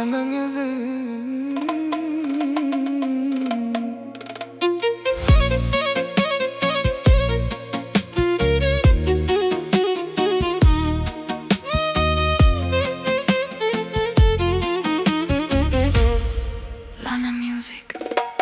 Lana Music. Lana Music.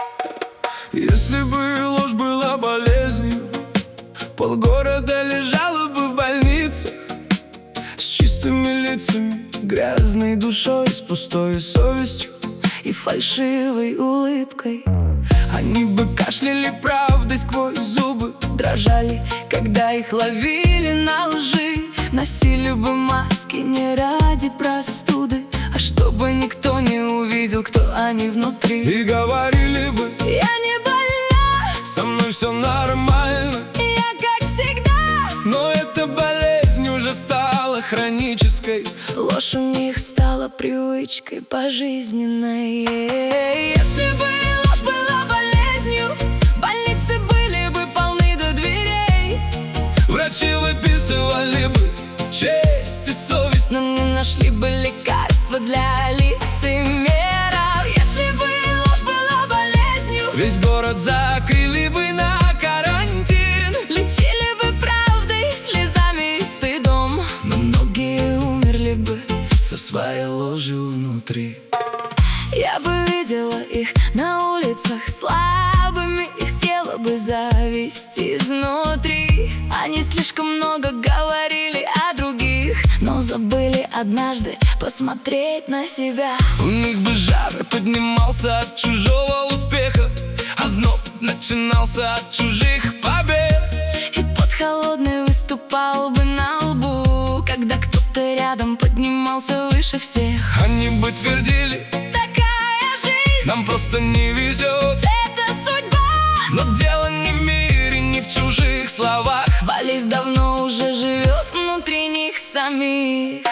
Если бы ложь была болезнью, полгорода лежало бы в больницах, с чистыми лицами, грязной душой, с пустой совестью И фальшивой улыбкой. Они бы кашляли правдой сквозь зубы, Дрожали, когда их ловили на лжи. Носили бы маски не ради простуды, а чтобы никто не увидел, кто они внутри. и говорили бы: Я не больна, со мной все нормально. я как всегда. Но эта болезнь уже стала хронической. Ложь у них стала привычкой пожизненной. Если бы ложь была болезнью, больницы были бы полны до дверей. Врачи выписывали бы честь и совесть, Но не нашли бы лекарства для лицемеров. Если бы ложь была болезнью, весь город закрыли бы на карантин. лечили бы правдой, слезами и стыдом. Но многие умерли бы со своей ложью внутри. Я бы видела их на улицах слабыми, их съела бы зависть изнутри. Они слишком много говорили о других, но забыли однажды посмотреть на себя. У них бы жар поднимался от чужого успеха, а зноб начинался от чужих побед. И под холодный выступал бы на лбу, когда кто-то рядом поднимался выше всех. Они бы твердили: Такая жизнь, нам просто не везет. это судьба. Но дело не в мире, не в чужих словах. Болезнь давно уже живет внутри них самих.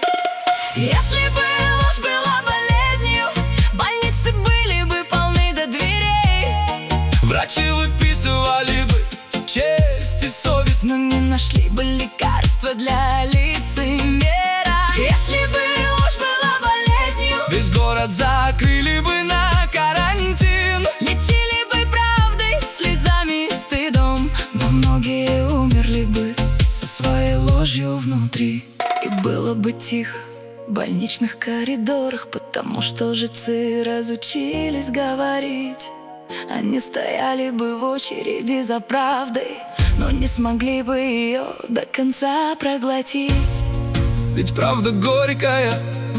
Если бы ложь была болезнью, больницы были бы полны до дверей. Врачи выписывали бы честь и совесть, Но не нашли бы лекарства для лицемера. Если бы ложь была болезнью, весь город закрыли бы на карантин. лечили бы правдой, слезами и стыдом. Но многие умерли бы со своей ложью внутри. И было бы тихо в больничных коридорах, потому что лжецы разучились говорить. Они стояли бы в очереди за правдой, но не смогли бы ее до конца проглотить. Ведь правда горькая,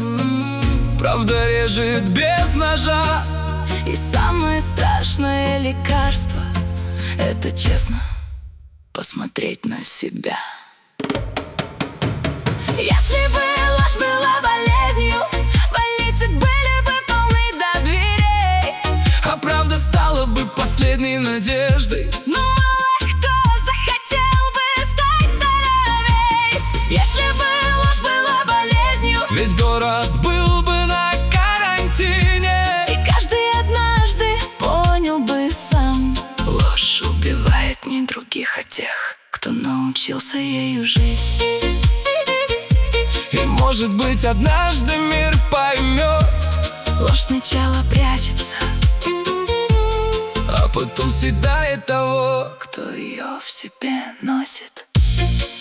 правда режет без ножа. И самое страшное лекарство — это честно посмотреть на себя. Если бы ложь была болезнью, больницы были бы полны до дверей. А правда стала бы последней надеждой. Но мало кто захотел бы стать здоровей. Если бы ложь была болезнью, Весь город был бы на карантине. и каждый однажды понял бы сам: Ложь убивает не других, а тех, кто научился ею жить. И может быть однажды мир поймет, Ложь сначала прячется, а потом съедает того, кто ее в себе носит.